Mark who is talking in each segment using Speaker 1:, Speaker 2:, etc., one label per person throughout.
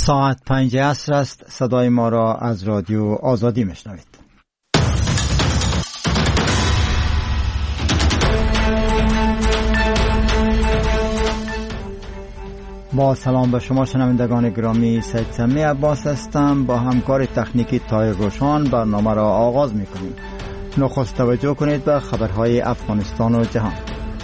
Speaker 1: ساعت 5 عصر است. صدای ما را از رادیو آزادی میشنوید. با سلام به شما شنوندگان گرامی، سید سمی عباس هستم. با همکار تکنیکی طاهر روشان برنامه را آغاز میکنیم. نخست توجه کنید به خبرهای افغانستان و جهان.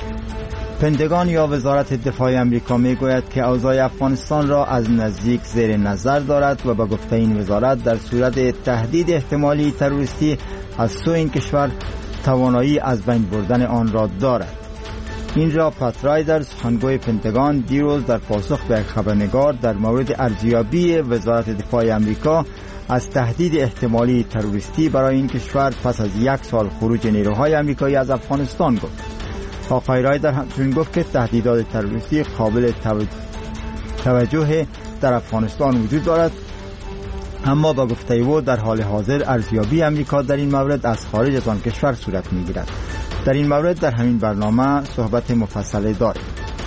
Speaker 1: پنتگان یا وزارت دفاع امریکا میگوید که اوضاع افغانستان را از نزدیک زیر نظر دارد و به گفته این وزارت در صورت تهدید احتمالی تروریستی از سوی این کشور توانایی از بین بردن آن را دارد. این را پات رایدر، سخنگوی پنتگان، دیروز در پاسخ به یک خبرنگار در مورد ارزیابی وزارت دفاع امریکا از تهدید احتمالی تروریستی برای این کشور پس از 1 سال خروج نیروهای امریکایی از افغانستان گفت. آقای رایدر همچنین گفت که تهدیدات تروریستی قابل توجه در افغانستان وجود دارد، اما با گفته او در حال حاضر ارزیابی امریکا در این مورد از خارج از آن کشور صورت می‌گیرد. در این مورد در همین برنامه صحبت مفصل داریم.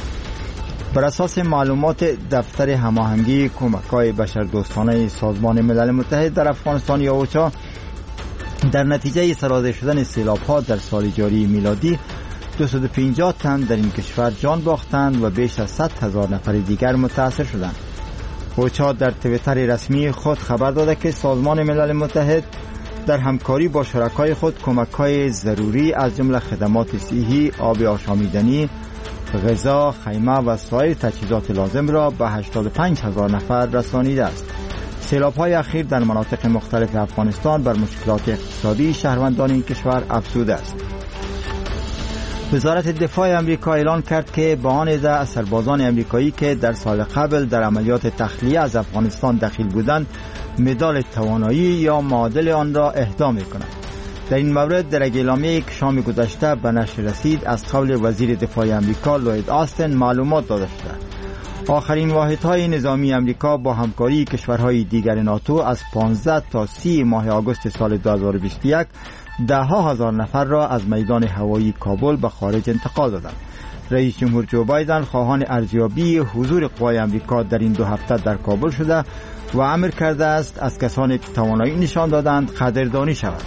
Speaker 1: بر اساس معلومات دفتر هماهنگی کمک‌های بشردوستانه سازمان ملل متحد در افغانستان یا اوچا، در نتیجه سرازیر شدن سیلاب‌ها در سال جاری میلادی 250 تن در این کشور جان باختند و بیش از 100,000 نفر دیگر متاثر شدند. اوچا در توییتر رسمی خود خبر داده که سازمان ملل متحد در همکاری با شرکای خود کمک‌های ضروری از جمله خدمات صحی، آب آشامیدنی، غذا، خیمه و سایر تجهیزات لازم را به 85,000 نفر رسانیده است. سیلاب‌های اخیر در مناطق مختلف افغانستان بر مشکلات اقتصادی شهروندان این کشور افزوده است. وزارت دفاع امریکا اعلان کرد که به آن عده سربازان امریکایی که در سال قبل در عملیات تخلیه از افغانستان دخیل بودند مدال توانایی یا معادل آن را اهدا می‌کند. در این مورد در اعلامیه‌ای که شام گذشته به نشر رسید از قول وزیر دفاع امریکا لوید آستن معلومات داده شده. آخرین واحدهای نظامی امریکا با همکاری کشورهای دیگر ناتو از 15 تا 30 ماه آگوست سال 2021 10,000 نفر را از میدان هوایی کابل به خارج انتقال دادند. رئیس جمهور جو بایدن خواهان ارزیابی حضور قوای امریکا در این 2 هفته در کابل شده و امر کرده است از کسانی که توانایی نشان دادند قدردانی شود.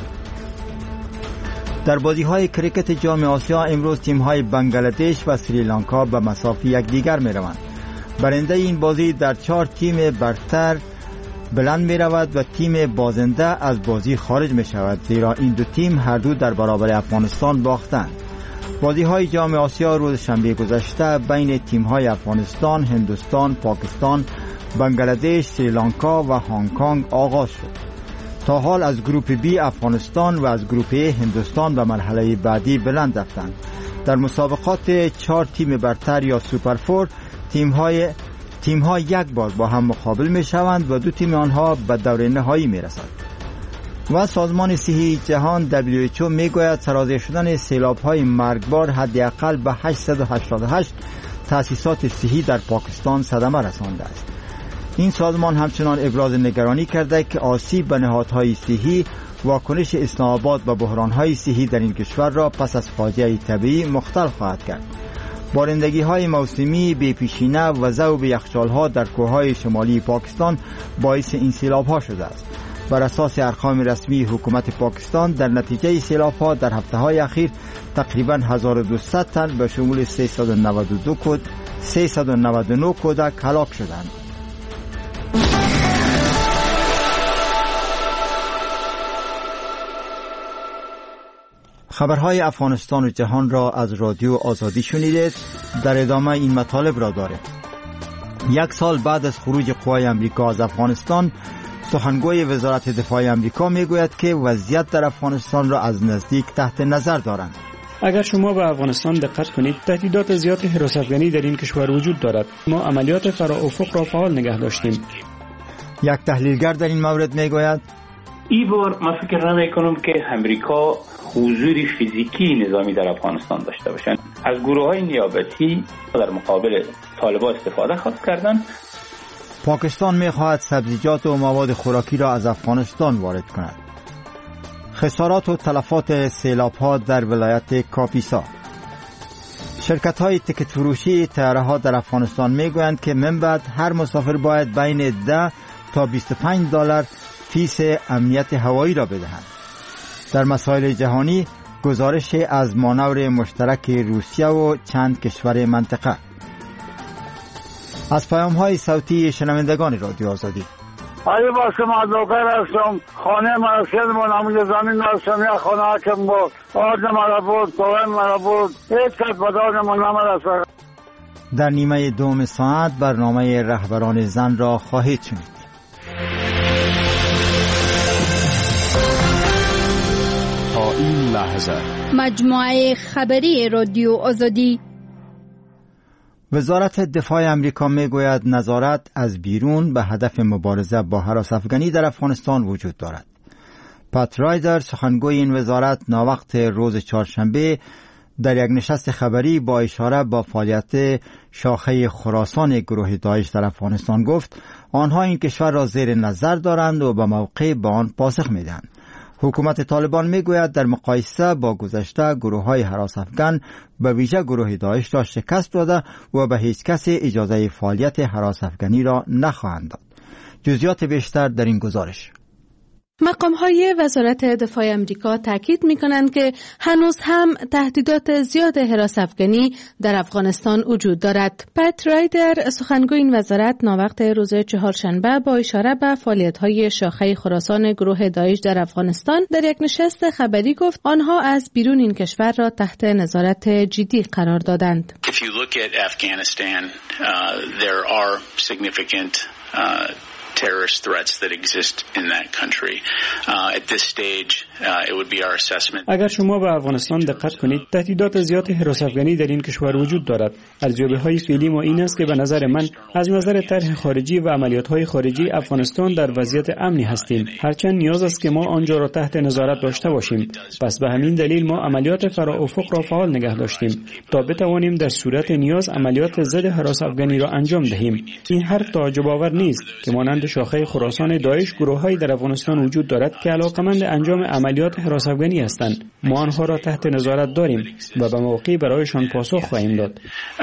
Speaker 1: در بازی‌های کرکت جام آسیا امروز تیم‌های بنگلادش و سریلانکا به مسافت یکدیگر می‌روند. برنده این بازی در 4 تیم برتر بلند می رود و تیم بازنده از بازی خارج می شود، زیرا این 2 تیم هر دو در برابر افغانستان باختند. بازی های جام آسیا روز شنبه گذشته بین تیم های افغانستان، هندوستان، پاکستان، بنگلادش، سریلانکا و هنگ کنگ آغاز شد. تا حال از گروپ بی افغانستان و از گروپ ای هندوستان به مرحله بعدی بلند رفتند. در مسابقات 4 تیم برتر یا سوپر فور تیم ها یک بار با هم مقابل می شوند و 2 تیم آنها به دور نهایی می رسند. و سازمان صحی جهان WHO می گوید سرازیر شدن سیلاب های مرگبار حداقل به 888 تأسیسات صحی در پاکستان صدمه رسانده است. این سازمان همچنان ابراز نگرانی کرده که آسیب به نهادهای صحی واکنش اسلام آباد به بحران های صحی در این کشور را پس از فاجعه طبیعی مختل خواهد کرد. بارندگی های موسمی بی پیشینه و ذوب یخچال ها در کوههای شمالی پاکستان باعث این سیلاب ها شده است. بر اساس ارقام رسمی حکومت پاکستان در نتیجه سیلاب ها در هفته های اخیر تقریباً 1200 تن به شمول 399 کودک هلاک شدند. خبرهای افغانستان و جهان را از رادیو آزادی شنیدید. در ادامه این مطالب را داریم. 1 سال بعد از خروج قوای امریکا از افغانستان، سخنگوی وزارت دفاع امریکا میگوید که وضعیت در افغانستان را از نزدیک تحت نظر دارند.
Speaker 2: اگر شما به افغانستان دقت کنید، تهدیدات زیاد حراستگری در این کشور وجود دارد. ما عملیات فراافق را فعال نگه داشتیم.
Speaker 1: یک تحلیلگر در این مورد میگوید
Speaker 3: این بار من فکر نمی کنم که امریکا حضور فیزیکی نظامی در افغانستان داشته باشند. از گروه‌های نیابتی در مقابل طالبان استفاده خواهد کردن.
Speaker 1: پاکستان می‌خواهد سبزیجات و مواد خوراکی را از افغانستان وارد کند. خسارات و تلفات سیلاب‌ها در ولایت کاپیسا. شرکت های تیکت فروشی طیاره ها در افغانستان میگویند که من بعد هر مسافر باید بین 10 تا $25 فیس امنیت هوایی را بدهند. در مسائل جهانی گزارش از مانور مشترک روسیه و چند کشور منطقه. از پیام های صوتی شنوندگان رادیو آزادی.
Speaker 4: آیا با شما دوکر هستم، خانه مرسل من همون زمین هستم، یا خانه حکم بود، آرد مرا بود، کوهن مرا بود، هیچ کس بداد من نمرسد.
Speaker 1: در نیمه دوم ساعت برنامه رهبران زن را خواهید شنید.
Speaker 5: تا این لحظه
Speaker 6: مجموعه خبری رادیو آزادی.
Speaker 1: وزارت دفاع امریکا میگوید نظارت از بیرون به هدف مبارزه با هراس افغانی در افغانستان وجود دارد. پات رایدر سخنگوی این وزارت ناوقت روز چهارشنبه در یک نشست خبری با اشاره به فعالیت شاخه خراسان گروه داعش در افغانستان گفت آنها این کشور را زیر نظر دارند و به موقع به آن پاسخ میدهند. حکومت طالبان میگوید در مقایسه با گذشته گروه‌های هراس افغان به ویژه گروه داعش را شکست داده و به هیچ کس اجازه فعالیت هراس افغانی را نخواهند داد. جزئیات بیشتر در این گزارش.
Speaker 7: مقام‌های وزارت دفاع امریکا تاکید می‌کنند که هنوز هم تهدیدات زیاد هراس افغانی در افغانستان وجود دارد. پات رایدر سخنگوی این وزارت ناوقت روز چهارشنبه با اشاره به فعالیت‌های شاخه خراسان گروه داعش در افغانستان در یک نشست خبری گفت آنها از بیرون این کشور را تحت نظارت جدی قرار دادند.
Speaker 8: If you look at Afghanistan, there are significant terrorist threats that exist in that country. At this stage, it would be our assessment.
Speaker 2: اگر شما به افغانستان دقت کنید، تهدیدات زیاد هراس افغانی در این کشور وجود دارد. ارزیابی‌های فعلی ما این است که به نظر من از نظر طرح خارجی و عملیات‌های خارجی افغانستان در وضعیت امنی هستیم. هرچند نیاز است که ما آنجا را تحت نظارت داشته باشیم. پس به همین دلیل ما عملیات فراافق را فعال نگه داشتیم تا بتوانیم در صورت نیاز عملیات ضد هراس افغانی را انجام دهیم. این حرف تعجب آور نیست که مانند شاخه خراسان داعش گروه‌هایی در افغانستان وجود دارد که علاقمند انجام عملیات هراس افغانی هستند. ما آنها را تحت نظارت داریم و به موقع برایشان پاسخ خواهیم داد.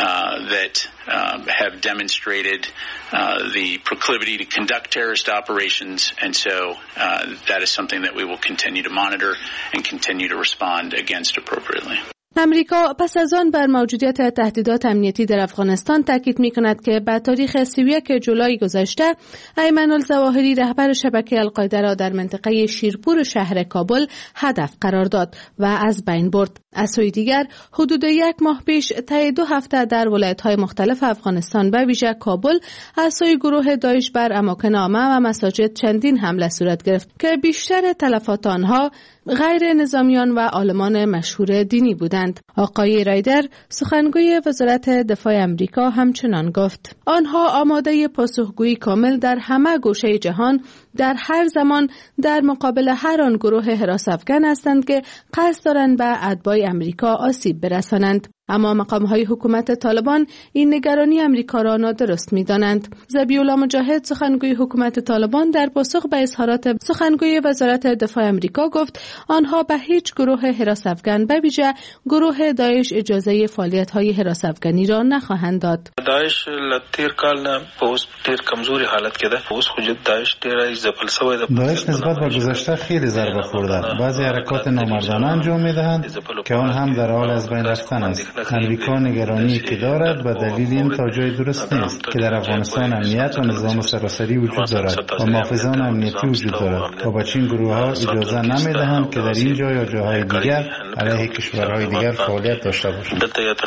Speaker 8: Have demonstrated the proclivity to conduct terrorist operations, and so that is something that we will continue to monitor and continue to respond against appropriately.
Speaker 7: امریکا پس از آن بر موجودیت تهدیدات امنیتی در افغانستان تاکید می‌کند که به تاریخ 31 جولای گذشته ایمن الظواهری رهبر شبکه القاعده را در منطقه شیرپور شهر کابل هدف قرار داد و از بین برد. از سوی دیگر حدود 1 ماه پیش طی 2 هفته در ولایت‌های مختلف افغانستان به ویژه کابل از سوی گروه داعش بر اماکن عامه و مساجد چندین حمله صورت گرفت که بیشتر تلفات آنها غیر نظامیان و عالمان مشهور دینی بودند. آقای رایدر سخنگوی وزارت دفاع امریکا همچنان گفت آنها آماده پاسخگویی کامل در همه گوشه جهان در هر زمان در مقابل هر آن گروه هراس افغان هستند که قصد دارند به اتباع امریکا آسیب برسانند. اما مقام‌های حکومت طالبان این نگرانی امریکا را نادرست می‌دانند. ذبیح‌الله مجاهد سخنگوی حکومت طالبان در پاسخ به اظهارات سخنگوی وزارت دفاع امریکا گفت آنها به هیچ گروه هراس افغان به ویژه گروه داعش اجازه فعالیت‌های هراس افغانی را نخواهند داد.
Speaker 9: داعش لتیر کال نه اوس ډیر کمزوري حالت کې ده. اوس خو داعش ډیر ځپل شوی ده.
Speaker 10: داعش نسبت به گذشته خیلی ضربه خورده. بعضی حرکات نامردانه انجام می‌دهند که آن هم در حال از بین رفتن است. امریکا نگرانی که دارد به دلیل این تا جای درست نیست که در افغانستان امنیت و نظام سراسری وجود دارد و محافظان امنیتی وجود دارد و با چین گروه ها اجازه نمیدهند که در این جا یا جاهای دیگر علیه کشورهای دیگر فعالیت داشته باشند.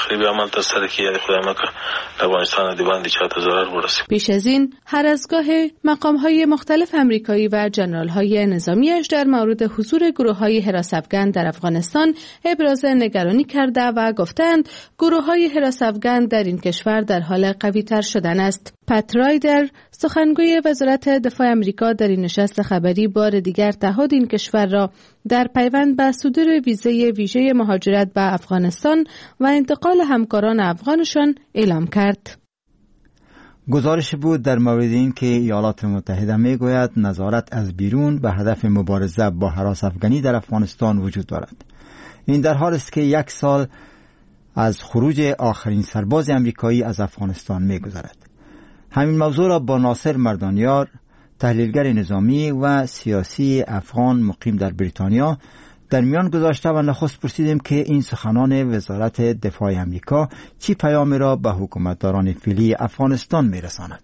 Speaker 7: پیش از این هر از گاه مقام های مختلف امریکایی و جنرال های نظامیش در مورد حضور گروه های هراس افغان در افغانستان ابراز نگرانی کرده و گفتند گروه های هراس افغان در این کشور در حال قوی تر شدن است. پات رایدر سخنگوی وزارت دفاع امریکا در این نشست خبری بار دیگر تعهد این کشور را در پیوند به صدور ویزه ویژه مهاجرت به افغانستان و انتقال همکاران افغانشان اعلام کرد.
Speaker 1: گزارش بود در مورد این که ایالات متحده میگوید نظارت از بیرون به هدف مبارزه با هراس افغانی در افغانستان وجود دارد. این در حال است که 1 سال از خروج آخرین سرباز امریکایی از افغانستان می‌گذرد. همین موضوع را با ناصر مردانیار، تحلیلگر نظامی و سیاسی افغان مقیم در بریتانیا در میان گذاشته و نخست پرسیدیم که این سخنان وزارت دفاع امریکا چی پیامی را به حکومتداران فعلی افغانستان میرساند.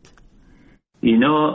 Speaker 3: اینا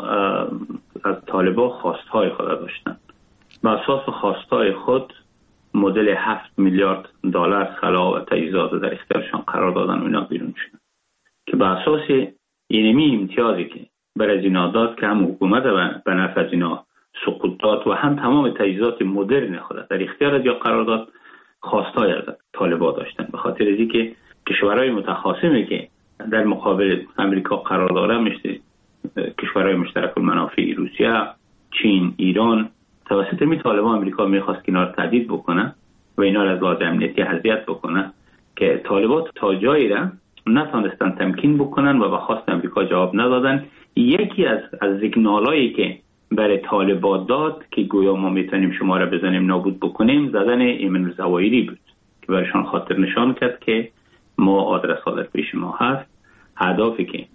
Speaker 3: از طالبان خواستهای خود داشتند. بر اساس خواستهای خود مدل 7 میلیارد دلار سلاح و تجهیزات در اختیارشان قرار دادن و اینا بیرون شدن که بر اساس اینمی امتیازی که بر از اینا داد که هم حکومت به نفع از اینا سقوط داد و هم تمام تجهیزات مدرن خود در اختیار از یا قرار داد خواستهای از طالبان داشتن. به خاطر از اینکه کشورهای متخاصمی که در مقابل امریکا قرار داره مثل کشورهای مشترک المنافع روسیه، چین، ایران، توسط می طالبان امریکا میخواست که اینا رو تهدید بکنه و اینا رو از لحاظ امنیتی اذیت بکنه که طالبان تا جایی را نتونستن تمکین بکنن و به خواست امریکا جواب ندادن. یکی از سیگنالایی که برای طالبان داد که گویا ما میتونیم شما را بزنیم نابود بکنیم زدن ایمن الظواهری بود که برایشان خاطر نشان کرد که ما آدرس در پیش ما هست، هدفی که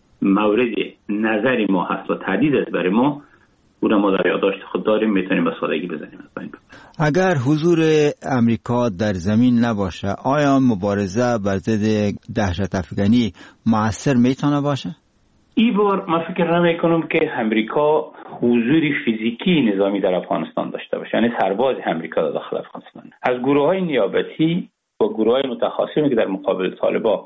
Speaker 3: مورد نظر ما هست و تهدید است برای ما اون ما در یادداشت خود داریم، میتونیم به سادگی بزنیم از بین.
Speaker 1: اگر حضور امریکا در زمین نباشه آیا مبارزه بر ضد دهشت افغانی مؤثر میتونه باشه؟
Speaker 3: این بار من فکر نمی‌کنم که امریکا حضور فیزیکی نظامی در افغانستان داشته باشه، یعنی سرباز امریکا در داخل افغانستان. از گروه‌های نیابتی و گروه‌های متخاصمی که در مقابل طالبان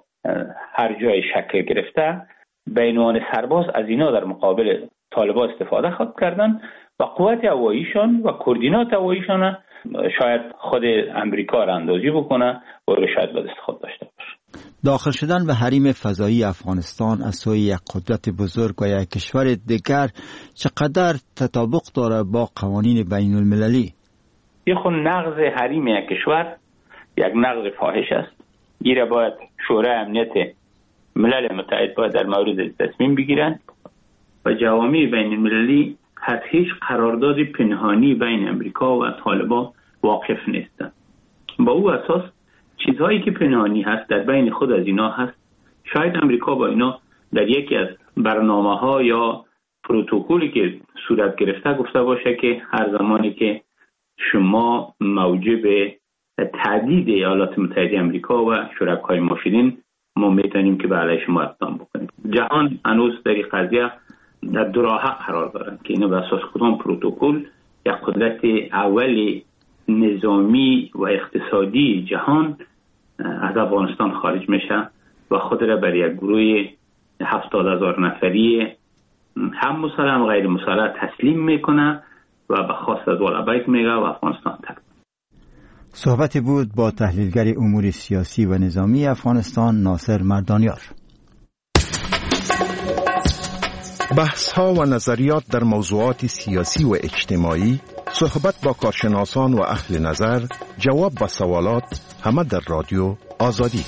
Speaker 3: هر جای شکل گرفته به عنوان سرباز از اینا در مقابل طالبان استفاده خود کردن و قوت هواییشان و کوردینات هواییشان شاید خود امریکا را اندازی بکنه و رو شاید به دست خود داشته باشه.
Speaker 1: داخل شدن به حریم فضایی افغانستان از سوی یک قدرت بزرگ و یک کشور دیگر چقدر تطابق داره با قوانین بین المللی؟
Speaker 3: یه خود نقض حریم یک کشور یک نقض فاحش است. این باید شورای امنیت ملل متحد باید در مورد تصمیم بگیرن و جوامع بین المللی حتی هیچ قرارداد پنهانی بین امریکا و طالبان واقف نیستند. با او اساس چیزهایی که پنهانی هست در بین خود از اینا هست. شاید امریکا با اینا در یکی از برنامه‌ها یا پروتکلی که صورت گرفته گفته باشه که هر زمانی که شما موجب تهدید ایالات متحده امریکا و شرکای ما شدین ما میتونیم که به علیه شما اقدام بکنیم. جهان هنوز در این قضیه در دو راه قرار دارند که اینا به اساس کدام پروتکل یک قدرت اول نظامی و اقتصادی جهان از افغانستان خارج میشه و خود را بر یک گروه 70,000 نفری هم مسلح و غیر مسلح تسلیم میکنه و به خواست از والابیت میگه و افغانستان ترک.
Speaker 1: صحبتی بود با تحلیلگر امور سیاسی و نظامی افغانستان ناصر مردانیار.
Speaker 11: بحث‌ها و نظریات در موضوعات سیاسی و اجتماعی، صحبت با کارشناسان و اهل نظر، جواب به سوالات، همه در رادیو آزادی.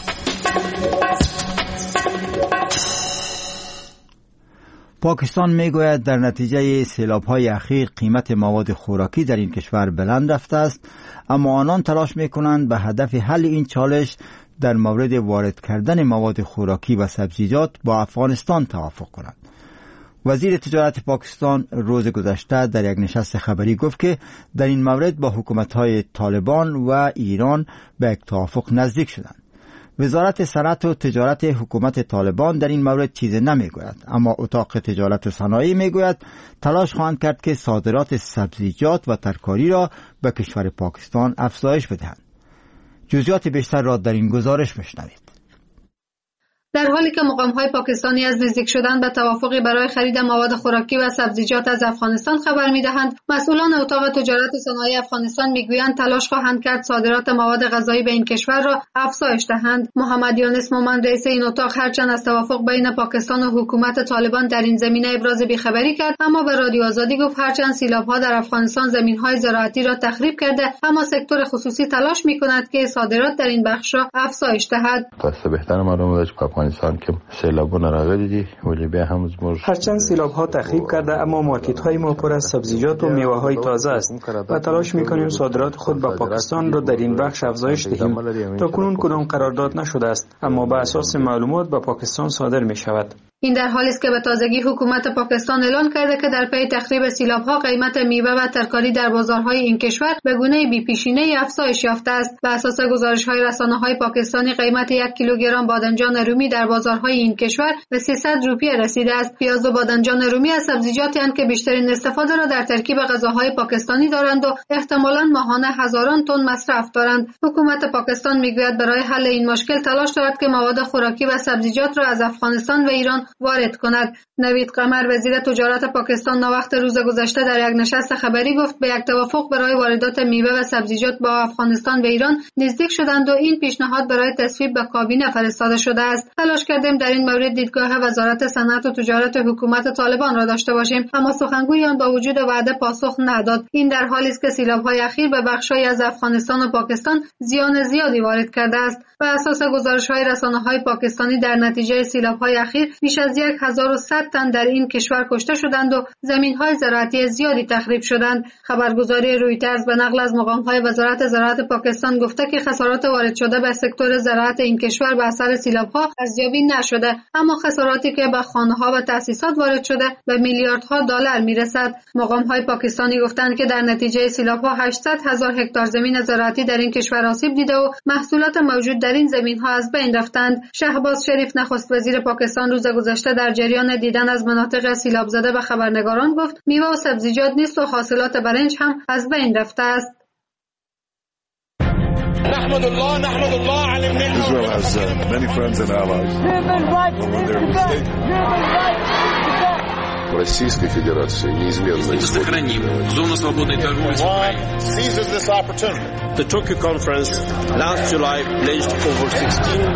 Speaker 1: پاکستان میگوید در نتیجه سیلاب‌های اخیر قیمت مواد خوراکی در این کشور بلند رفته است، اما آنان تلاش میکنند به هدف حل این چالش در مورد وارد کردن مواد خوراکی و سبزیجات با افغانستان توافق کنند. وزیر تجارت پاکستان روز گذشته در یک نشست خبری گفت که در این مورد با حکومت‌های طالبان و ایران به یک توافق نزدیک شدند. وزارت صنعت و تجارت حکومت طالبان در این مورد چیزی نمیگوید، اما اتاق تجارت و صنایع میگوید تلاش خواهند کرد که صادرات سبزیجات و ترکاری را به کشور پاکستان افزایش بدهند. جزئیات بیشتر را در این گزارش بشنوید.
Speaker 12: در حالی که مقام‌های پاکستانی از نزدیک شدن به توافقی برای خرید مواد خوراکی و سبزیجات از افغانستان خبر می‌دهند، مسئولان اتاق تجارت و صنایع افغانستان می‌گویند تلاش خواهند کرد صادرات مواد غذایی به این کشور را افزایش دهند. محمد یونس مومن رئیس این اتاق هرچند از توافق بین پاکستان و حکومت طالبان در این زمینه ابراز بی‌خبری کرد، اما به رادیو آزادی گفت هرچند سیلاب‌ها در افغانستان زمین‌های زراعتی را تخریب کرده، اما سکتور خصوصی تلاش می‌کند که صادرات در این بخش را افزایش دهد.
Speaker 13: بهتر معلومه که افغانستان که سیلابونه راغلي ولی بیا هم زموږ
Speaker 2: هرچند سیلاب ها تخریب کرده اما مارکت های ما پر از سبزیجات و میوه های تازه است و تلاش میکنیم صادرات خود به پاکستان را در این بخش افزایش دهیم. تا کنون کدام قرارداد نشده است اما به اساس معلومات به پاکستان صادر می شود.
Speaker 12: این در حالی است که به تازگی حکومت پاکستان اعلان کرده که در پی تخریب سیلاب‌ها قیمت میوه و ترکاری در بازارهای این کشور به گونه بی‌پیشینه‌ای افزایش یافته است. بر اساس گزارش‌های رسانه‌های پاکستانی قیمت 1 کیلوگرم بادمجان رومی در بازارهای این کشور به 300 روپیه رسیده است. پیاز و بادمجان رومی از سبزیجاتی هستند که بیشترین استفاده را در ترکیب غذاهای پاکستانی دارند و احتمالاً ماهانه هزاران تن مصرف دارند. حکومت پاکستان می‌گوید برای حل این مشکل تلاش دارد که مواد خوراکی و سبزیجات را از افغانستان و ایران وارد کند. نوید قمر وزیر تجارت پاکستان ناوقت روز گذشته در یک نشست خبری گفت به یک توافق برای واردات میوه و سبزیجات با افغانستان و ایران نزدیک شدند و این پیشنهاد برای تصویب به کابینه فرستاده شده است. تلاش کردیم در این مورد دیدگاه وزارت صنعت و تجارت حکومت طالبان را داشته باشیم اما سخنگوی آن با وجود وعده پاسخ نداد. این در حالی است که سیلاب‌های اخیر به بخش‌هایی از افغانستان و پاکستان زیان زیادی وارد کرده است. بر اساس گزارش‌های رسانه‌های پاکستانی در نتیجه سیلاب‌های اخیر بیش از 1100 تن در این کشور کشته شدند و زمین‌های زراعتی زیادی تخریب شدند. خبرگزاری رویترز به نقل از مقام‌های وزارت زراعت پاکستان گفته که خسارات وارد شده به سکتور زراعت این کشور به اثر سیلاب‌ها ارزیابی نشده اما خساراتی که به خانه‌ها و تأسیسات وارد شده به میلیاردها دلار میرسد. مقام‌های پاکستانی گفتند که در نتیجه سیلاب‌ها 800,000 هکتار زمین زراعتی در این کشور آسیب دیده و محصولات موجود در این زمین‌ها از بین رفتند. شهباز شریف نخست وزیر پاکستان روز گذشته در جریان دیدن از مناطق سیلاب زده به خبرنگاران گفت میوه و سبزیجات نیست و حاصلات برنج هم از بین رفته است.
Speaker 14: نحمد الله على النعمة. Israel has many friends and allies.
Speaker 15: Российской Федерации неизменно
Speaker 16: сохраним зону свободной торговли с Украиной.
Speaker 14: Seizes this opportunity.
Speaker 17: The Tokyo conference last July pledged over 16.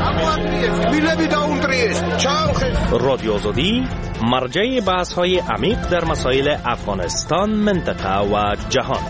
Speaker 18: رادیو آزادی مرجع بحث‌های عمیق در مسائل افغانستان، منطقه و جهان.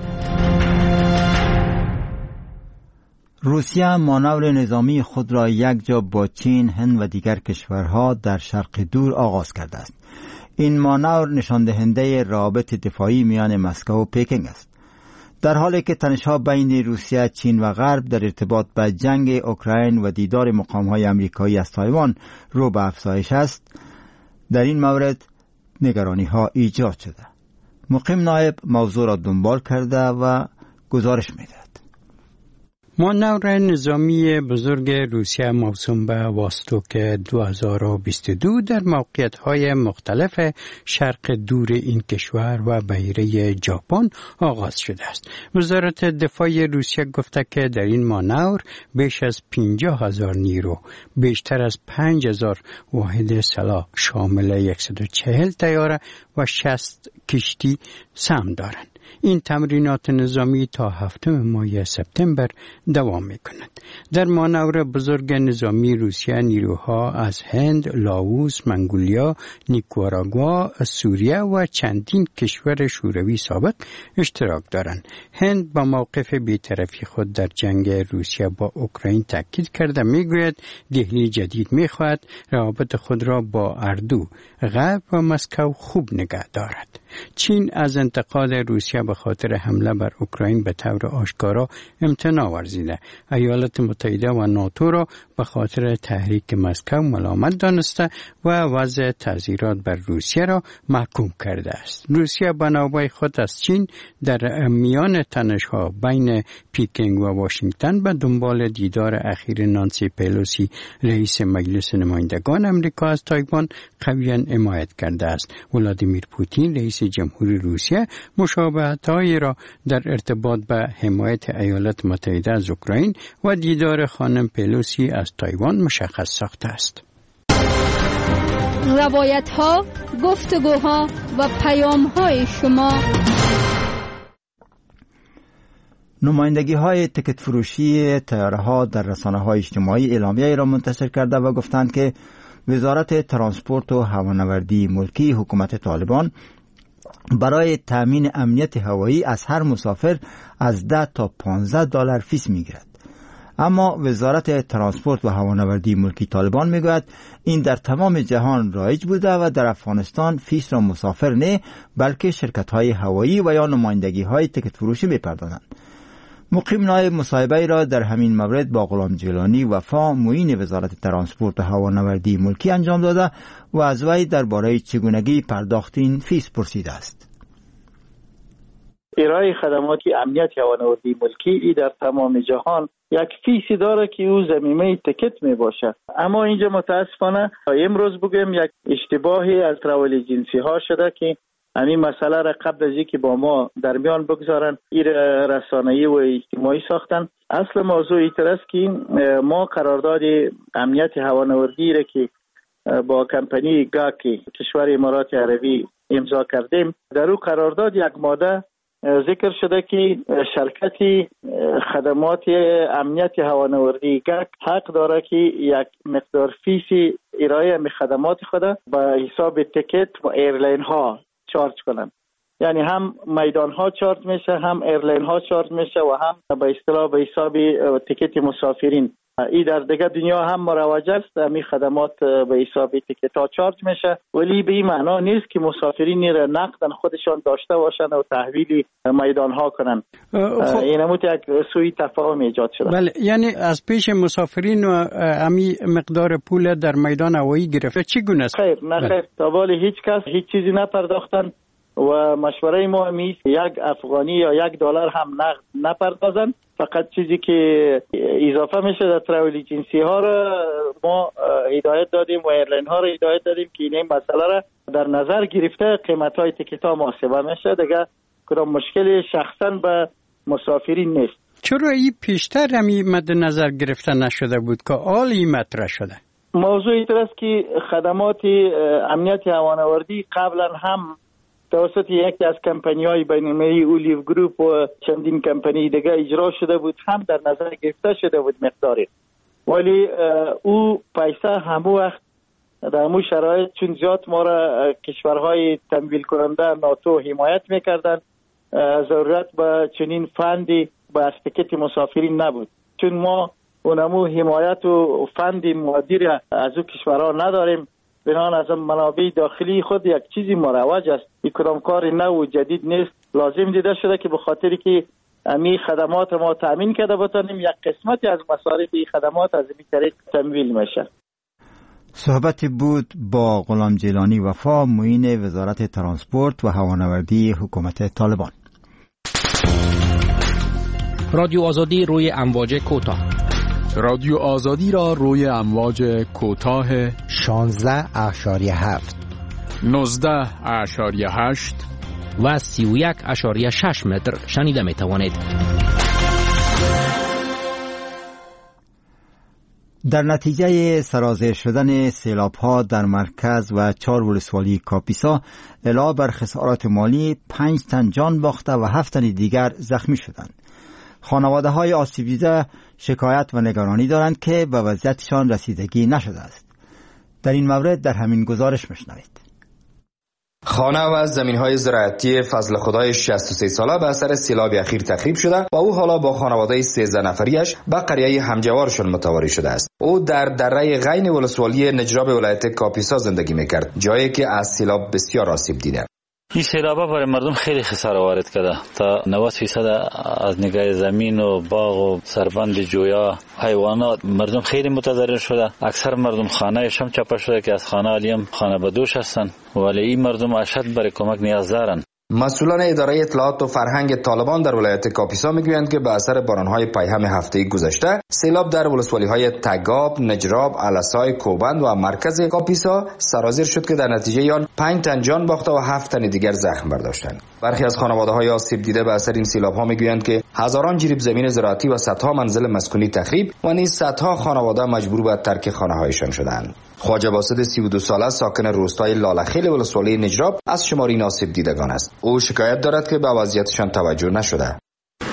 Speaker 1: روسیه مانور نظامی خود را یک جا با چین، هند و دیگر کشورها در شرق دور آغاز کرده است. این مانور نشان دهنده روابط دفاعی میان مسکو و پکینگ است. در حالی که تنش‌ها بین روسیه، چین و غرب در ارتباط به جنگ اوکراین و دیدار مقام‌های آمریکایی از تایوان رو به افزایش است، در این مورد نگرانی‌ها ایجاد شده. مقیم نایب موضوع را دنبال کرده و گزارش می‌دهد.
Speaker 19: مانور نظامی بزرگ روسیه موسوم به واستوک 2022 در موقعیت‌های مختلف شرق دور این کشور و بحیره ژاپن آغاز شده است. وزارت دفاع روسیه گفته که در این مانور بیش از 50,000 نیرو، بیشتر از 5,000 واحد سلاح شامل 140 طیاره و 60 کشتی سهم دارند. این تمرینات نظامی تا 7 ماه سپتامبر دوام می‌کند. در مانور بزرگ نظامی روسیه نیروها از هند، لاوس، منگولیا، نیکاراگوا، سوریه و چندین کشور شوروی سابق اشتراک دارند. هند با موقف بی‌طرفی خود در جنگ روسیه با اوکراین تاکید کرده می‌گوید دهلی جدید می‌خواهد روابط خود را با اردو، غرب و مسکو خوب نگه دارد. چین از انتقاد روسیه به خاطر حمله بر اوکراین به طور آشکارا امتناع ورزیده. ایالات متحده و ناتو را به خاطر تحریک مسکو ملامت دانسته و وضع تعزیرات بر روسیه را محکوم کرده است. روسیه به نوبه خود از چین در میان تنش‌ها بین پیکینگ و واشنگتن به دنبال دیدار اخیر نانسی پلوسی رئیس مجلس نمایندگان آمریکا از تایوان قویاً حمایت کرده است. ولادیمیر پوتین رئیس جمهوری روسیه مشابهت‌هایی را در ارتباط به حمایت ایالات متحده از اوکراین و دیدار خانم پلوسی از تایوان مشخص ساخته است.
Speaker 6: روایت‌ها، گفتگوها و پیام‌های شما.
Speaker 1: نمایندگی‌های تکت فروشی طیاره‌ها در رسانه‌های اجتماعی اعلامیه‌ای را منتشر کرده و گفتند که وزارت ترانسپورت و هوانوردی ملکی حکومت طالبان برای تامین امنیت هوایی از هر مسافر از 10 تا 15 دلار فیس می‌گیرد. اما وزارت ترانسپورت و هوانوردی ملکی طالبان میگوید این در تمام جهان رایج بوده و در افغانستان فیس را مسافر نه بلکه شرکت‌های هوایی و یا نمایندگی‌های تیکت فروشی می‌پردازند. مقیم نایب مصاحبه را در همین مورد با غلام جیلانی وفا معین وزارت ترانسپورت و هوانوردی ملکی انجام داده و از وی درباره چگونگی پرداخت این فیس پرسیده است.
Speaker 20: ارائه خدمات امنیت هوانوردی ملکی در تمام جهان یک فیسی داره که او ضمیمه تکت می باشه، اما اینجا متاسفانه امروز بگویم یک اشتباهی از تراول جنسی ها شده که همین مسئله را قبل از اینکه با ما در میان بگذارن این رسانه‌ای و اجتماعی ساختن. اصل موضوع این است که ما قرارداد امنیت هوانوردی را که با کمپانی گاکی کشور امارات عربی امضا کردیم، در او قرارداد یک ماده ذکر شده که شرکت خدمات امنیت هوانوردی گاک حق داره که یک مقدار فیس ارائه خدمات خود به حساب تیکت و ایرلاین ها چارج کنن. یعنی هم میدان ها چارج میشه، هم ایرلاین ها چارج میشه و هم به اصطلاح به حساب تیکت مسافرین. این در دیگه دنیا هم مروج است، همین خدمات به حساب تیکت ها چارج میشه، ولی به این معنا نیست که مسافرین را نقدن خودشان داشته باشن و تحویل میدان ها کنن. این هم یک سوء تفاهم ایجاد شده.
Speaker 19: بله، یعنی از پیش مسافرین و همین مقدار پول در میدان هوایی گرفته چگونه است؟
Speaker 20: خیر نه خیر، تا ولی هیچ کس هیچ چیزی نپرداختن و مشوره ما همیست یک افغانی یا یک دلار هم نقد نپردازن. فقط چیزی که اضافه میشه در تراول جنسی ها را ما هدایت دادیم و ایرلاین ها را هدایت دادیم که این مسئله را در نظر گرفته قیمت های تیکت ها محاسبه میشه. دیگه کدام مشکلی شخصا به مسافرین نیست.
Speaker 19: چرا این پیشتر همی مد نظر گرفته نشده بود که حال این مطرح شده؟
Speaker 20: موضوع این است که خدمات امنیت هوانوردی قبلا هم توسط یکی از کمپانی‌های بین‌المللی اولیو گروپ و چندین کمپانی دیگه اجرا شده بود، هم در نظر گرفته شده بود مقداری، ولی او پیسه همو وقت در همو شرایط چون زیاد ما را کشورهای تمویل کننده ناتو حمایت میکردن، ضرورت به چنین فندی به استکت مسافرین نبود. چون ما اونمو حمایت و فند مادیر از او کشورها نداریم، بنان از منابع داخلی خود یک چیزی مروج است. این کدام کار نو و جدید نیست. لازم دیده شده که به خاطری که امی خدمات ما تامین کرده بتانیم یک قسمتی از مصارف این خدمات از این طریق تمویل میشه.
Speaker 1: صحبت بود با غلام جیلانی وفا معین وزارت ترانسپورت و هوانوردی حکومت طالبان.
Speaker 21: رادیو آزادی روی امواج کوتاه.
Speaker 5: رادیو آزادی را روی امواج کوتاه
Speaker 22: 16.7
Speaker 5: 19.8
Speaker 21: و 31.6 متر شنیده می توانید.
Speaker 1: در نتیجه سرازیر شدن سیلاب‌ها در مرکز و 4 ولسوالی کاپیسا علاوه بر خسارات مالی 5 تن جان باخته و 7 تن دیگر زخمی شدند. خانواده های آسیب دیده شکایت و نگرانی دارند که به وضعیتشان رسیدگی نشده است. در این مورد در همین گزارش میشنوید.
Speaker 23: خانه و زمین‌های زراعتی فضل خدای 63 ساله به اثر سیلاب اخیر تخریب شده و او حالا با خانواده 13 نفریش به قریه همجوارشان متواری شده است. او در دره غین ولسوالی نجراب ولایت کاپیسا زندگی میکرد، جایی که از سیلاب بسیار آسیب دیده.
Speaker 24: این سیلابا برای مردم خیلی خساره وارد کرده. تا 90% از نگاه زمین و باغ و سربند جویا حیوانات مردم خیلی متضرر شده. اکثر مردم خانه‌اش هم چاپه شده که از خانه علیم خانه بدوش هستن، ولی این مردم اشد برای کمک نیاز دارن.
Speaker 23: مسئولان اداره اطلاعات و فرهنگ طالبان در ولایت کاپیسا میگویند که به اثر بارانهای پیهم هفته گذشته سیلاب در ولسوالی‌های تگاب، نجراب، علسای، کوبند و مرکز کاپیسا سرازیر شد که در نتیجه آن 5 تن جان باخته و 7 تن دیگر زخم برداشتند. برخی از خانواده‌های آسیب دیده به اثر این سیلاب‌ها میگویند که هزاران جریب زمین زراعتی و صدها منزل مسکونی تخریب و نیز صدها خانواده مجبور به ترک خانه‌هایشان شدند. خواجه باسط 32 ساله ساکن روستای لاله‌خیل ولسوالی نجراب از شماری آسیب دیدگان است. او شکایت دارد که به وضعیتشان توجه نشده.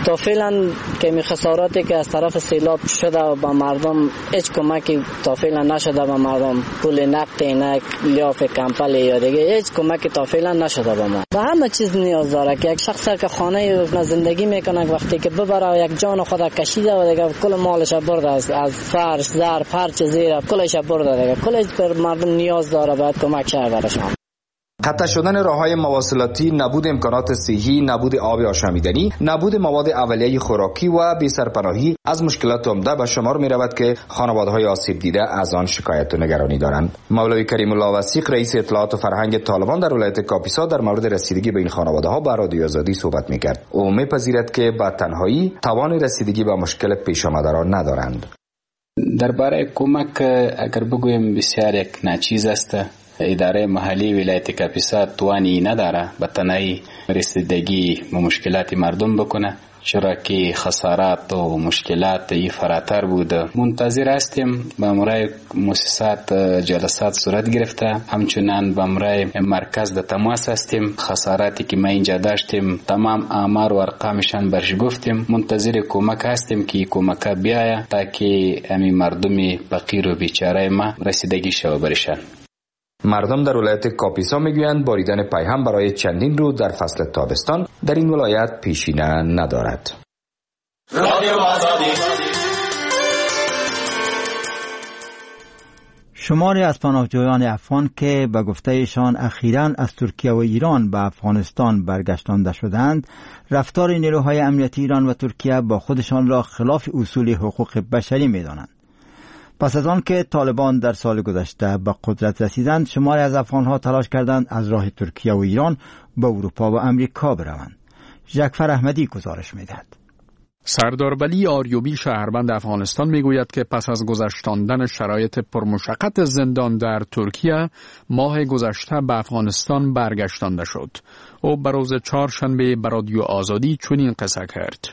Speaker 4: تا فعلا که خساراتی که از طرف سیلاب شده و به مردم هیچ کمکی تا فعلا نشده به مردم، پول نقد اینک لیاف کمپل یا دیگه هیچ کمکی تا فعلا نشده به ما. به همه چیز نیاز داره که یک شخص که خانه زندگی میکنه وقتی که ببره یک جان خود کشیده و دیگه کل مالش برده از فرش ظرف هر چیز زیر کلش برده دیگه کلش پر مردم نیاز داره باید کمک شه برشان.
Speaker 23: قطع شدن راه‌های مواصلاتی، نبود امکانات صحی، نبود آب آشامیدنی، نبود مواد اولیه خوراکی و بی‌سرپناهی از مشکلات عمده به شمار می‌رود که خانواده‌های آسیب دیده از آن شکایت و نگرانی دارند. مولوی کریم الله وثیق رئیس اطلاعات و فرهنگ طالبان در ولایت کاپیسا در مورد رسیدگی به این خانواده‌ها با رادیو آزادی صحبت می‌کرد. او می‌پذیرد که با تنهایی توان رسیدگی به مشکل پیش آمده را ندارند.
Speaker 8: درباره کمک اگر بگویم بسیار یک ناچیز است. اداره محلی ولایت کاپیسا توانی نداره به تنهایی رسیدگی به مشکلات مردم بکنه، چرا که خسارات و مشکلات فراتر بود. منتظر هستیم به امرای مؤسسات جلسات صورت گرفته، همچنان به امرای مرکز د تماس هستیم. خساراتی که ما اینجا داشتیم تمام آمار و ارقامشان برش گفتیم. منتظر کمک هستیم که کمک بیاید تا که امی مردم فقیر و بیچاره ما رسیدگی شو برشن.
Speaker 23: مردم در ولایت کاپیسا میگویند باریدن پیهم برای چندین روز در فصل تابستان در این ولایت پیشینه ندارد.
Speaker 1: شماری از پناهجویان افغان که به گفته ایشان اخیراً از ترکیه و ایران به افغانستان برگشتانده شدند، رفتار نیروهای امنیتی ایران و ترکیه با خودشان را خلاف اصول حقوق بشری می‌دانند. پس از آن که طالبان در سال گذشته به قدرت رسیدند، شماری از افغانها تلاش کردند از راه ترکیه و ایران به اروپا و امریکا بروند. جعفر احمدی گزارش می‌دهد.
Speaker 5: سردار ولی آریوبی شهروند افغانستان میگوید که پس از گذشتاندن شرایط پرمشقت زندان در ترکیه، ماه گذشته به افغانستان برگشتانده شد. او به روز چهارشنبه به رادیو آزادی چنین قصه کرد.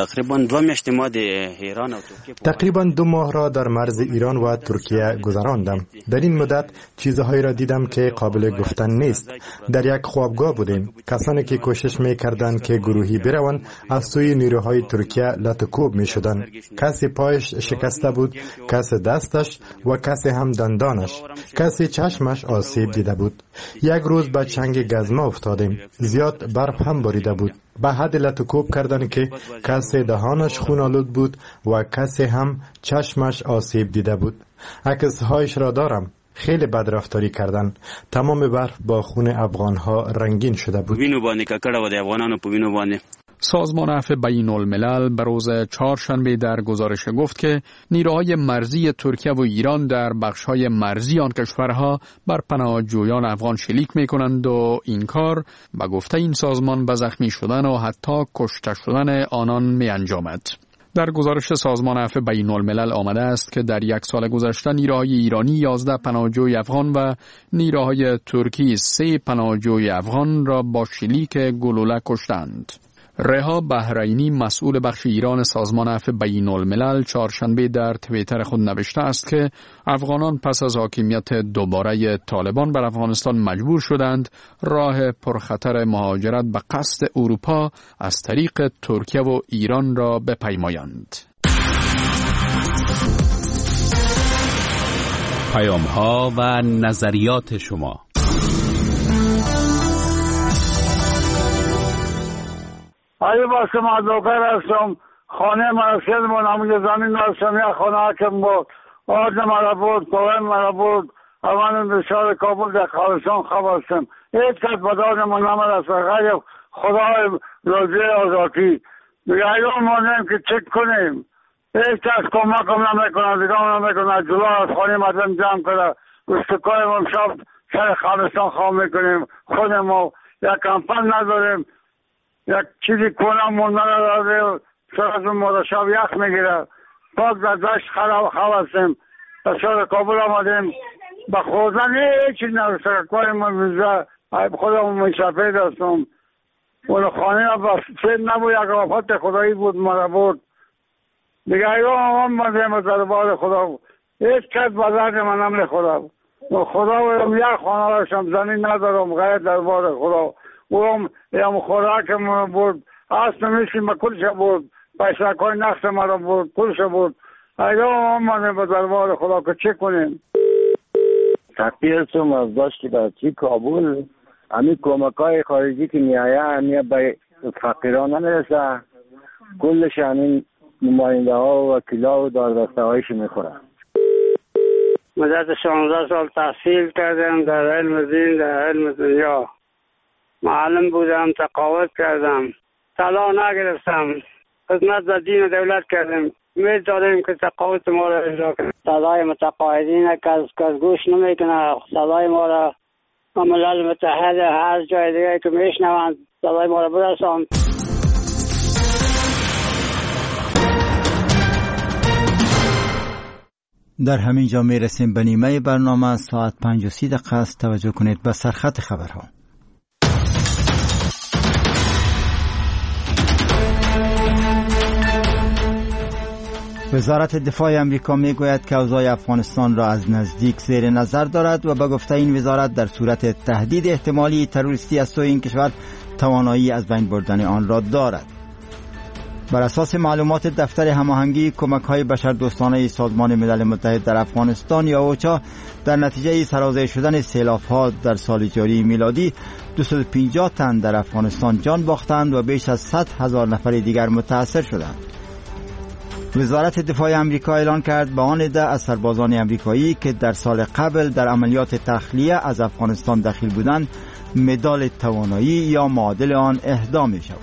Speaker 9: تقریبا 2 ماه را در مرز ایران و ترکیه گذراندم. در این مدت چیزهایی را دیدم که قابل گفتن نیست. در یک خوابگاه بودیم. کسانی که کوشش می‌کردند که گروهی بروند از سوی نیروهای ترکیه لطکوب می‌شدند. کسی پایش شکسته بود، کسی دستش و کسی هم دندانش، کسی چشمش آسیب دیده بود. یک روز به چنگ گزمه افتادیم. زیاد برف هم باریده بود. به حد لطکوب کردن که کسی دهانش خونالود بود و کسی هم چشمش آسیب دیده بود. عکسهایش را دارم. خیلی بدرفتاری کردن. تمام برف با خون افغانها رنگین شده بود.
Speaker 5: سازمان عفو بین الملل به روز چهارشنبه در گزارش گفت که نیروهای مرزی ترکیه و ایران در بخش‌های مرزی آن کشورها بر پناهجویان افغان شلیک می‌کنند و این کار به گفته این سازمان به زخمی شدن و حتی کشته شدن آنان می‌انجامد. در گزارش سازمان عفو بین الملل آمده است که در یک سال گذشته نیروهای ایرانی 11 پناهجوی افغان و نیروهای ترکی 3 پناهجوی افغان را با شلیک گلوله کشتند. رها بحرینی مسئول بخش ایران سازمان عفو بین الملل چهارشنبه در توییتر خود نوشته است که افغانان پس از حاکمیت دوباره طالبان بر افغانستان مجبور شدند راه پرخطر مهاجرت به قصد اروپا از طریق ترکیه و ایران را بپیمایند.
Speaker 21: پیام‌ها و نظریات شما.
Speaker 22: باشم از دوکر هستم. خانه مرسل من همونجا زمین هستم. یک خانه حکم بود، آرد مرا بود، کوهن مرا بود. اوان به شهر کابل در خالصان خواب هستم. هیچ کس بدان من نمرسه غیر خدای روزی آزادی. دیگه ایران مانیم که چک کنیم. هیچ کس کمک هم نمیکنه، دیگه هم نمیکنه. جلو از خانه مردم جمع کنه. استکای هم شب شهر خالصان خواب میکنیم. خودمو یک کمپن نداریم. یک چیزی کنم مونده نداره. سر از اون مورد شب یخ میگیره. پاک در دشت خواب هستیم. در شهر کابل آمدیم. به خوردن هیچی نداره. کاری من ویزه خودم میشفید هستم. اون خانه با سید نبود، یک آفت خدایی بود مرا بود. دیگه ایران هم مدیم از دربار خدا. هیچ کس بزرگ من نملی خدا. خدا ویم یک خانه راشم زمین ندارم غیر دربار خدا. اون خوراک من بود اصل نمیشیم کلش بود پیسکای نقص مرا بود کلش بود ایام آمانه به دربار خدا که چه کنیم
Speaker 3: تقدیرتون از داشتی برچی کابل همین کمکای خارجی که میایه همیه به فقیران نمیرسه کلش همین نماینده ها و وکیلا و داردسته هایش میخوره
Speaker 22: مدت 16 سال تحصیل کردم در علم دین در علم دنیا معلم بودم تقاوت کردم طلا نگرفتم خدمت در دین و دولت کردم امید داریم که تقاوت ما را اجرا کنیم صدای متقاعدین کس گوش نمیکنه صدای ما را ملل متحد هر جای دیگه که میشنوند صدای ما را برسان
Speaker 1: در همین جا می رسیم به نیمه برنامه. ساعت 5:30 است. توجه کنید به سرخط خبرها. وزارت دفاع امریکا می گوید که اوضاع افغانستان را از نزدیک زیر نظر دارد و به گفته این وزارت در صورت تهدید احتمالی تروریستی از سوی این کشور توانایی از بین بردن آن را دارد. بر اساس معلومات دفتر هماهنگی کمک‌های بشردوستانه سازمان ملل متحد در افغانستان یا اوچا، در نتیجه سرازیر شدن سیلاب‌ها در سال جاری میلادی 250 تن در افغانستان جان باختند و بیش از 100,000 نفر دیگر متاثر شدند. وزارت دفاع امریکا اعلان کرد به آن عده از سربازان امریکایی که در سال قبل در عملیات تخلیه از افغانستان داخل بودند مدال توانایی یا معادل آن اهدا می‌شود.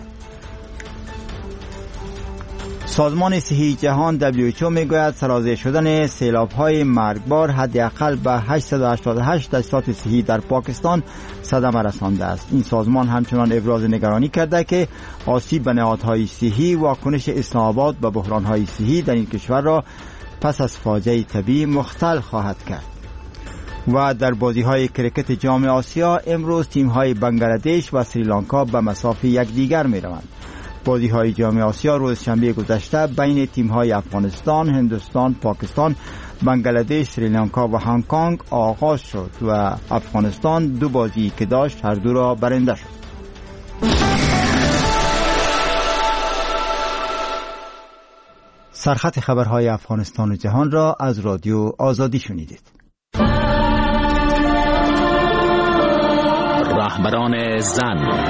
Speaker 1: سازمان صحی جهان WHO میگوید سرازیر شدن سیلاب‌های مرگبار حداقل به 888 تاسیسات صحی در پاکستان صدمه رسانده است. این سازمان همچنان ابراز نگرانی کرده که آسیب به نهادهای صحی واکنش اسلام آباد به بحران‌های صحی در این کشور را پس از فاجعه طبیعی مختل خواهد کرد. و در بازی‌های کرکت جام آسیا امروز تیم‌های بنگلادش و سریلانکا به مسافه یکدیگر می‌روند. بازی‌های جام آسیا روز شنبه گذشته بین تیم‌های افغانستان، هندوستان، پاکستان، بنگلادش، سریلانکا و هنگ کنگ آغاز شد و افغانستان 2 بازی که داشت هر دو را برنده شد. سرخط خبرهای افغانستان و جهان را از رادیو آزادی شنیدید.
Speaker 21: رهبران زن.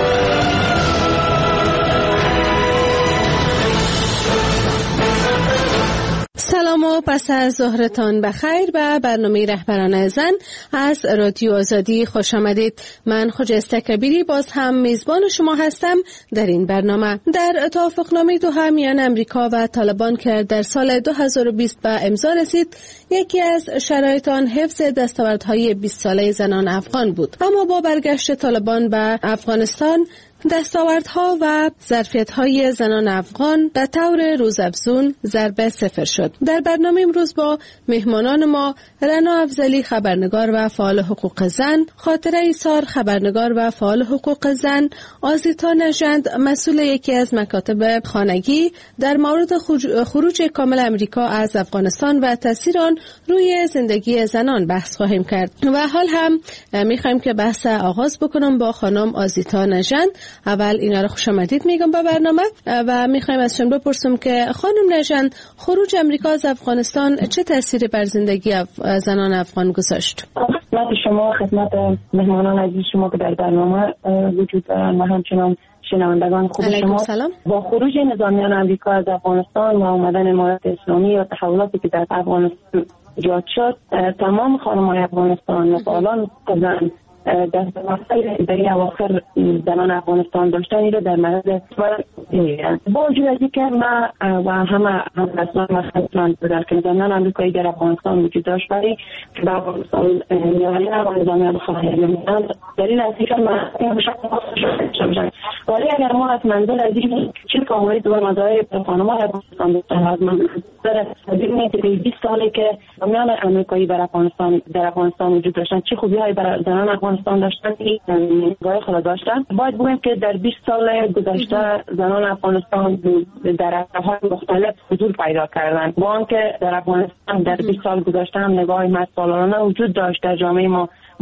Speaker 7: سلام و پس از ظهرتان بخیر به برنامه رهبران زن از رادیو آزادی خوش آمدید. من خجسته کبیری باز هم میزبان شما هستم در این برنامه. در توافقنامه دوحه میان امریکا و طالبان که در سال 2020 به امضا رسید، یکی از شرایط آن حفظ دستاوردهای 20 ساله زنان افغان بود. اما با برگشت طالبان به افغانستان دستاوردها و ظرفیت‌های زنان افغان به طور روزافزون ضرب صفر شد. در برنامه امروز با مهمانان ما رنا افضلی خبرنگار و فعال حقوق زن، خاطره ایسار خبرنگار و فعال حقوق زن، آزیتا نژند مسئول یکی از مکاتب خانگی در مورد خروج کامل امریکا از افغانستان و تاثیر آن روی زندگی زنان بحث خواهیم کرد. و حال هم می‌خوایم که بحث آغاز بکنم با خانم آزیتا نژند. اول اینا رو خوش آمدید میگم به برنامه و میخوایم از شما بپرسم که خانم نژند، خروج امریکا از افغانستان چه تأثیری بر زندگی زنان افغان گذاشت؟
Speaker 10: خدمت شما، خدمت مهمانان عزیز شما که در برنامه وجود دارن و همچنان شنوندگان خوب شما،
Speaker 7: سلام.
Speaker 10: با خروج نظامیان امریکا از افغانستان و آمدن امارات اسلامی و تحولاتی که در افغانستان ایجاد شد، تمام خانم‌های افغانستان و فعالان زن دستاوردهای در اواخر زنان افغانستان داشتن این رو در معرض می‌گیرند. با وجود از اینکه ما و همه همکاران و خدمتان که زنان آمریکایی در افغانستان وجود داشت، ولی که در افغانستان نظامیان خواهی می‌دن دلیل از اینکه ما ولی اگر ما از منظر از این چه فواید و مزایای خانم‌های افغانستان داشتن از منظر ببینید که 20 سالی که زنان آمریکایی در افغانستان وجود داشتن چه خوبی‌هایی برای زنان افغانستان داشتن این نگاه خود داشتن. باید بگویم که در 20 سال گذشته زنان افغانستان در رشته‌های مختلف حضور پیدا کردند. با آنکه در افغانستان در 20 سال گذشته هم نگاه مردسالارانه وجود داشت در جامعه ما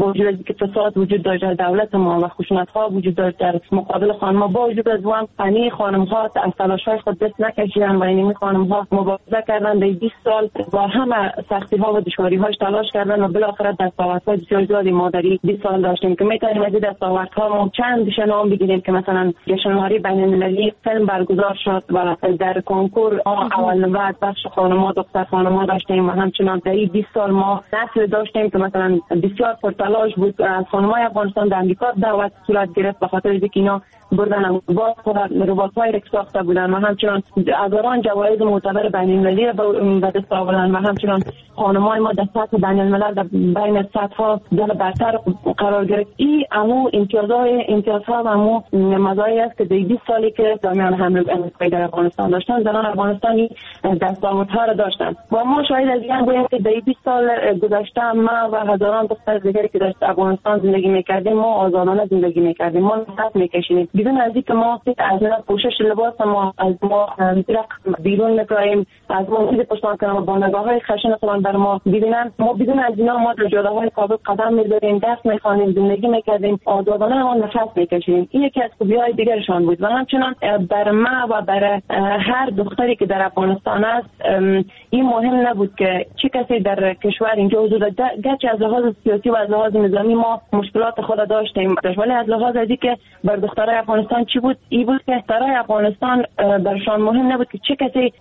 Speaker 10: با وجود از اینکه فساد وجود داشت در دولت ما و خشونت‌ها وجود داشت در مقابل خانم‌ها، با وجود از اون همه خانم‌ها از تلاش‌های خود دست نکشیدن و این خانم‌ها مبارزه کردن. در 20 سال با همه سختی‌ها و دشواری‌هاش تلاش کردن و بالاخره دستاوردهای بسیار زیادی ما در 20 سال داشتیم که می‌تونیم از دستاوردها ما چند نام بگیریم که مثلا جشنواره بین‌المللی فیلم برگزار شد و در کنکور اول نوبت بخش خانم‌ها دختر خانم‌ها داشتیم و همچنان در 20 سال ما نسل داشتیم که مثلا بسیار پرتلاش بود از خانم‌های افغانستان در آمریکا دعوت صورت گرفت به خاطر اینکه اینا بردن رباط‌های رقص ساخته بودن و همچنان هزاران جوایز معتبر بین‌المللی را به دست آوردن و همچنان خانم‌های ما در سطح بین‌الملل در بین سطح‌ها در برتر قرار گرفت. این امو امتیازها و امو مزایایی است که در 20 سالی که زمیان حمله امریکایی در افغانستان داشتن زنان افغانستانی دستاوردها را داشتن و ما شاهد از این بودیم که در 20 سال گذشته ما و هزاران دختر دیگری که در افغانستان زندگی می‌کردیم ما آزادانه زندگی می‌کردیم، ما نفس می‌کشیدیم بدون از اینکه ما از پوشش لباس ما از ما بیرون نکردیم، از ما چیزی پشتان کنیم با نگاه‌های خشن خودمان بر ما ببینن. ما بدون از اینا ما در جاده‌های کابل قدم می‌زدیم، درس می‌خوانیم، زندگی می‌کردیم، آزادانه ما نفس می‌کشیدیم. این یکی از خوبی‌های دیگرشان بود و همچنان بر ما و بر هر دختری که در افغانستان است این مهم نبود که چه کسی در کشور اینجا حضور داشت، گرچه از لحاظ سیاسی و از لحاظ نظامی ما مشکلات خود داشتیم، ولی از لحاظ از اینکه بر دخترای افغانستان چی بود، این بود که دخترای افغانستان برشان مهم نبود که چه کسی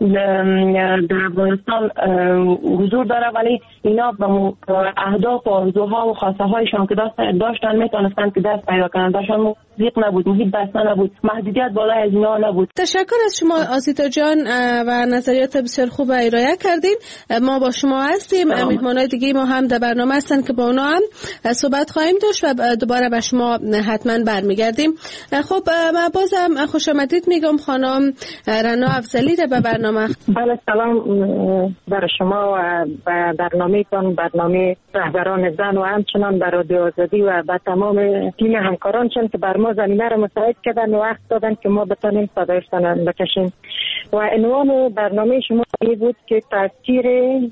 Speaker 10: در افغانستان حضور داره، ولی اینا به اهداف و آرزوها و خواسته هایشان که داشتن میتونستن که دست پیدا کنن. برشان ضیق نبود، محیط بسته نبود، محدودیت بالای از اینا نبود.
Speaker 7: تشکر از شما آزیتا جان و نظریات بسیار خوب ارائه کردین. ما با شما هستیم، مهمانای دیگه ما هم در برنامه هستن که با اونا هم صحبت خواهیم داشت و دوباره به شما حتما برمیگردیم. خب ما بازم خوش آمدید میگم خانم رنا افضلی به برنامه.
Speaker 2: بله سلام بر شما و برنامه‌تان، برنامه رهبران زن و همچنان بر رادیو آزادی و به تمام تیم همکارانشون که بر ما زمینه را مساعد کردن و وقت دادن که ما بتونیم صدایشان بکشیم. و عنوان برنامه شما این بود که تاثیر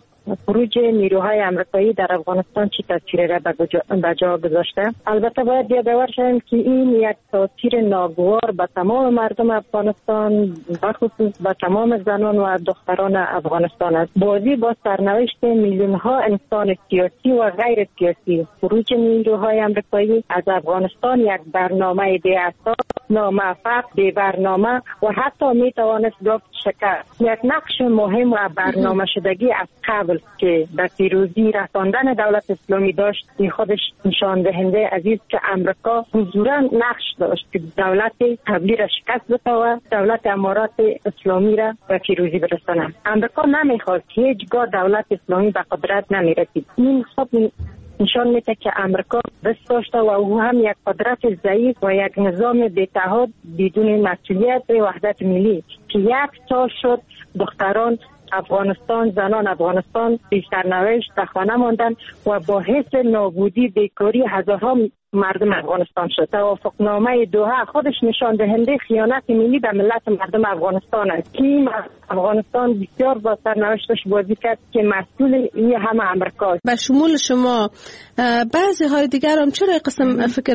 Speaker 2: خروج نیروهای آمریکایی در افغانستان چی تاثیری را به جا گذاشته. البته باید یادآور شویم که این یک تاثیر ناگوار به تمام مردم افغانستان، بخصوص به تمام زنان و دختران افغانستان است. بازی با سرنوشت میلیون ها انسان سیاسی و غیر سیاسی. خروج نیروهای آمریکایی از افغانستان یک برنامه بی اساس، ناموفق، بی برنامه و حتی می توانست گفت شکست. یک نقش مهم و برنامه شدگی از قبل که به پیروزی رساندن دولت اسلامی داشت، این خودش نشان دهنده عزیز که امریکا حضوراً نقش داشت که دولت قبلی را شکست بده و دولت امارات اسلامی را به پیروزی برساند. امریکا نمیخواست که هیچگاه دولت اسلامی به قدرت نمیرسید. این خب نشان میده که امریکا دست داشته و او هم یک قدرت ضعیف و یک نظام بی‌تحاد بدون مسئولیت به وحدت ملی که یک تا شد دختران افغانستان، زنان افغانستان بی سرنوشت در خانه ماندن و باعث نابودی بیکاری هزارها مردم افغانستان شد. توافقنامه دوحه خودش نشان دهنده خیانت ملی به ملت مردم افغانستان است. این افغانستان بسیار با سرنوشتش بازی کرد که مسئول این همه امریکا است.
Speaker 7: به شمول شما بعضی های دیگر هم چرا قسم فکر